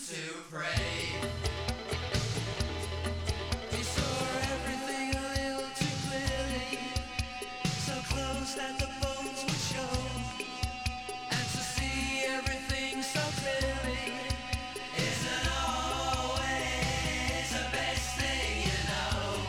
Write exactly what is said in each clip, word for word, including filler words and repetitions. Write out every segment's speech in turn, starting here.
to pray. He saw everything a little too clearly, so close that the bones would show. And to see everything so clearly isn't always the best thing, you know.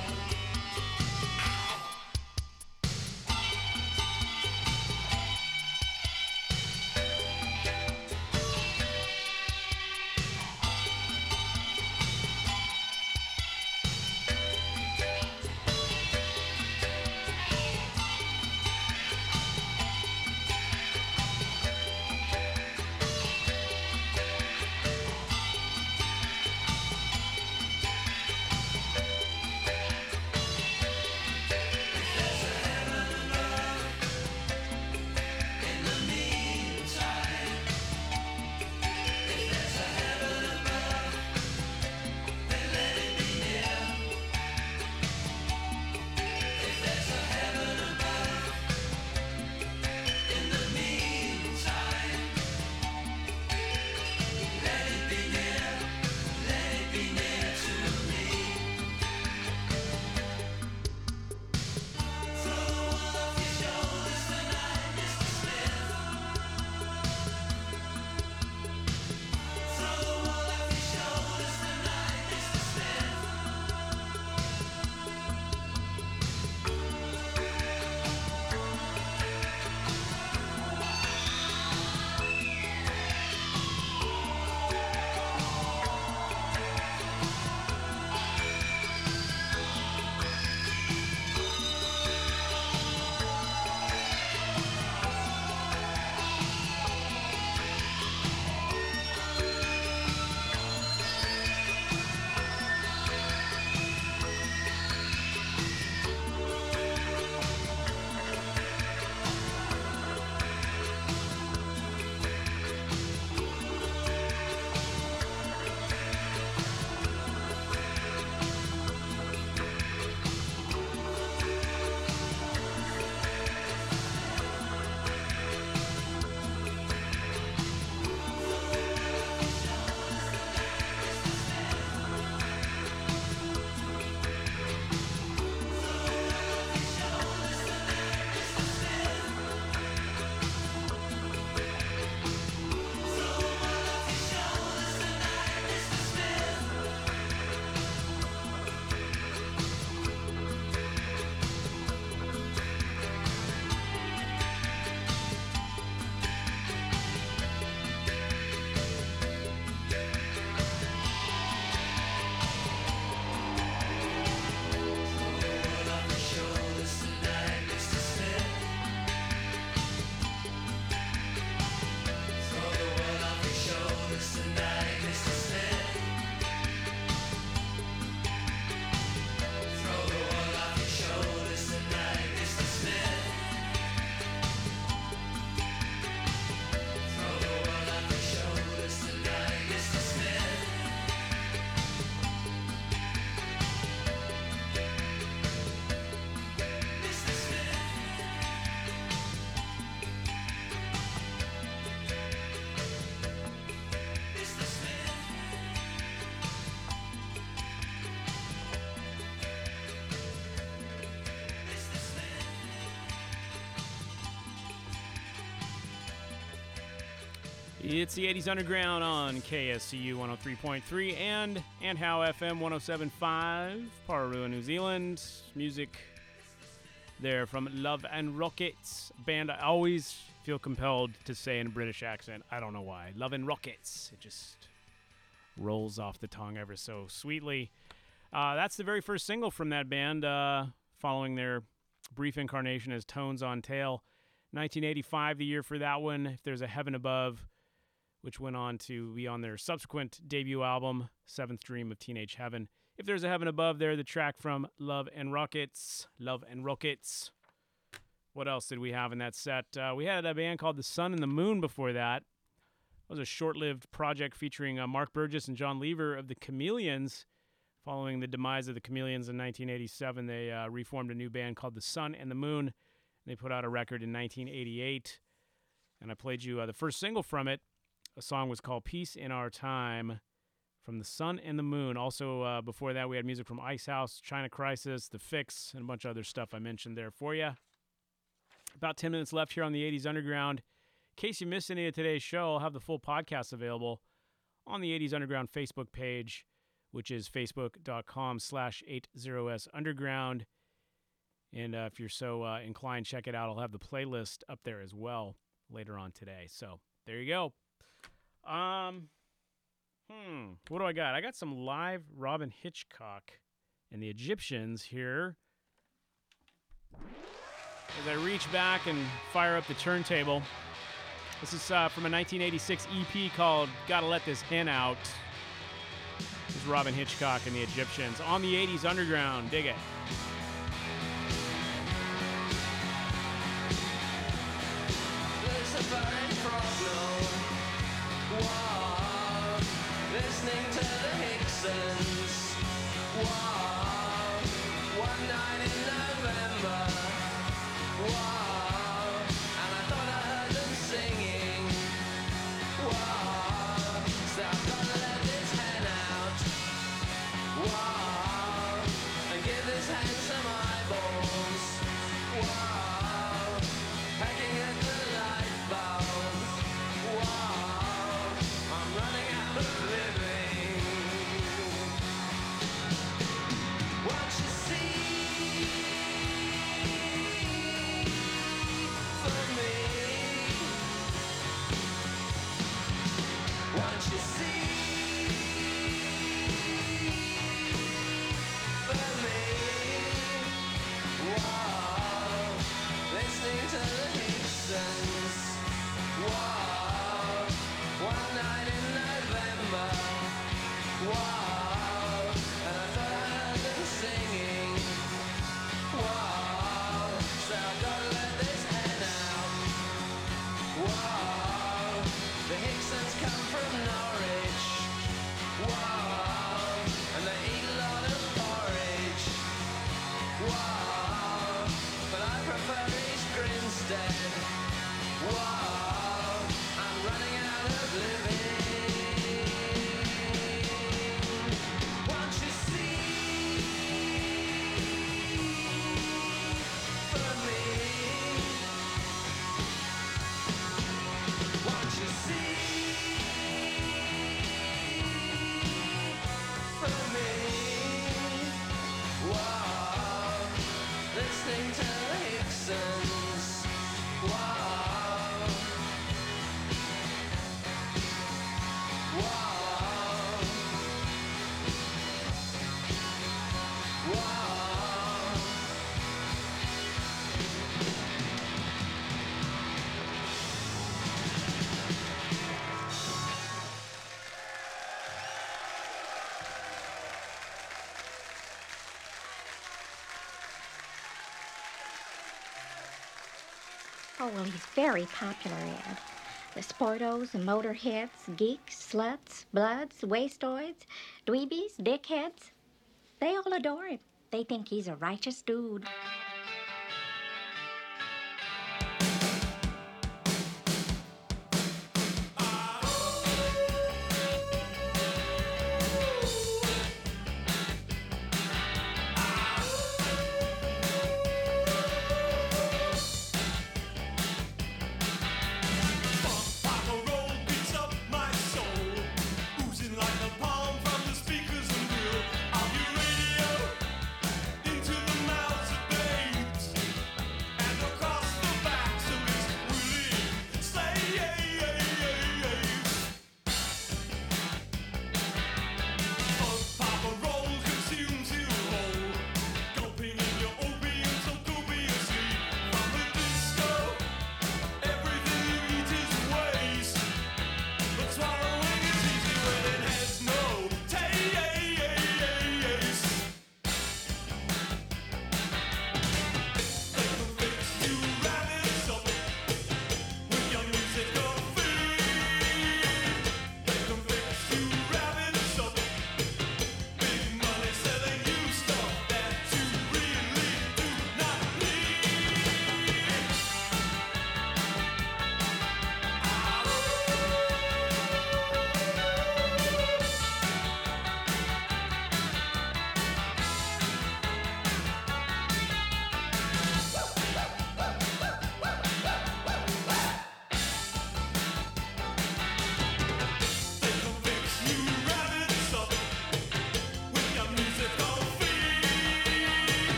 It's the eighties Underground on K S C U one oh three point three and and How F M one oh seven point five, Pararua, New Zealand. Music there from Love and Rockets, band I always feel compelled to say in a British accent. I don't know why. Love and Rockets. It just rolls off the tongue ever so sweetly. Uh, that's the very first single from that band, uh, following their brief incarnation as Tones on Tail. nineteen eighty-five, the year for that one. If There's a Heaven Above, which went on to be on their subsequent debut album, Seventh Dream of Teenage Heaven. If There's a Heaven Above there, the track from Love and Rockets. Love and Rockets. What else did we have in that set? Uh, we had a band called The Sun and the Moon before that. It was a short-lived project featuring uh, Mark Burgess and John Lever of the Chameleons. Following the demise of the Chameleons in nineteen eighty-seven, they uh, reformed a new band called The Sun and the Moon. They put out a record in nineteen eighty-eight, and I played you uh, the first single from it. A song was called Peace in Our Time. from The Sun and the Moon. Also, uh, before that, we had music from Ice House, China Crisis, The Fix, and a bunch of other stuff I mentioned there for you. About ten minutes left here on the eighties Underground. In case you missed any of today's show, I'll have the full podcast available on the eighties Underground Facebook page, which is facebook.com slash 80s Underground. And uh, if you're so uh, inclined, check it out. I'll have the playlist up there as well later on today. So there you go. Um, hmm, what do I got? I got some live Robin Hitchcock and the Egyptians here. As I reach back and fire up the turntable. This is uh, from a nineteen eighty-six E P called Gotta Let This Hen Out. This is Robin Hitchcock and the Egyptians on the eighties Underground. Dig it. There's a burning frog, wow, listening to the Hicksons, wow, one night in November, wow, and I thought I heard them singing, wow, so I've gotta let this hen out, wow, and give this hen some eyeballs, wow, pecking at the light bulb, wow, I'm running out of living. Won't you see for me? Won't you see for me? Wow, listening to the Hicksons. Wow, one night in November. Wow, and I thought I heard them singing. Wow, so I gotta let this hen out. Wow, the Hicksons come from Norwich. Wow, and they eat a lot of porridge. Wow, but I prefer East Grinstead. Wow, I'm running out of living. Won't you see for me? Won't you see for me? Wow, listening to the Hicksons. Wow, wow, wow. Oh, well, he's very popular, Ed. The sportos, the motorheads, geeks, sluts, bloods, wastoids, dweebies, dickheads, they all adore him. They think he's a righteous dude. Papa roll beats up my soul, oozing like napalm from the speakers and grill of your radio into the mouths of babes.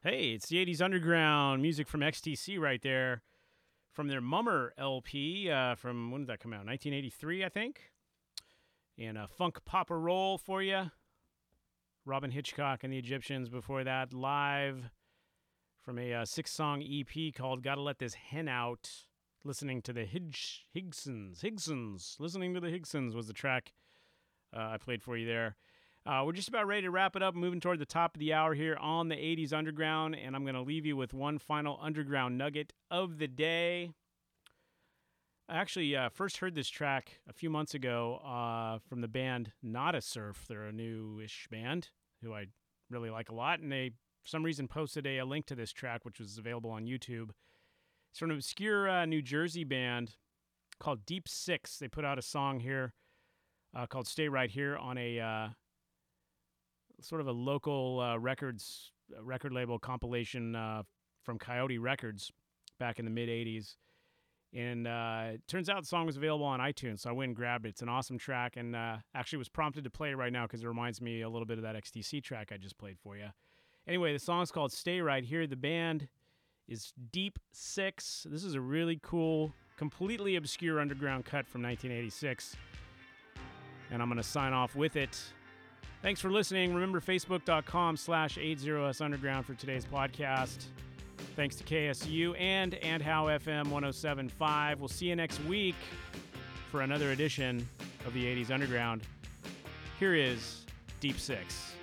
Hey, it's the eighties Underground, music from X T C right there, from their Mummer L P, uh, from, when did that come out? nineteen eighty-three, I think. And a funk pop roll for you. Robin Hitchcock and the Egyptians before that, live from a uh, six-song E P called Gotta Let This Hen Out. Listening to the Hig- Higsons. Higsons. Listening to the Higsons was the track uh, I played for you there. Uh, we're just about ready to wrap it up, moving toward the top of the hour here on the eighties Underground, and I'm going to leave you with one final Underground nugget of the day. I actually uh, first heard this track a few months ago uh, from the band Nada Surf. They're a new-ish band who I really like a lot, and they, for some reason, posted a, a link to this track, which was available on YouTube. It's from an obscure uh, New Jersey band called Deep Six. They put out a song here uh, called Stay Right Here on a... Uh, sort of a local uh, records uh, record label compilation uh, from Coyote Records back in the mid-eighties. And uh, it turns out the song was available on iTunes, so I went and grabbed it. It's an awesome track, and uh, actually was prompted to play it right now because it reminds me a little bit of that X T C track I just played for you. Anyway, the song's called Stay Right Here. The band is Deep Six. This is a really cool, completely obscure underground cut from nineteen eighty-six. And I'm going to sign off with it. Thanks for listening. Remember, facebook.com slash 80s Underground for today's podcast. Thanks to K S U and and How F M one oh seven point five. We'll see you next week for another edition of the eighties Underground. Here is Deep Six.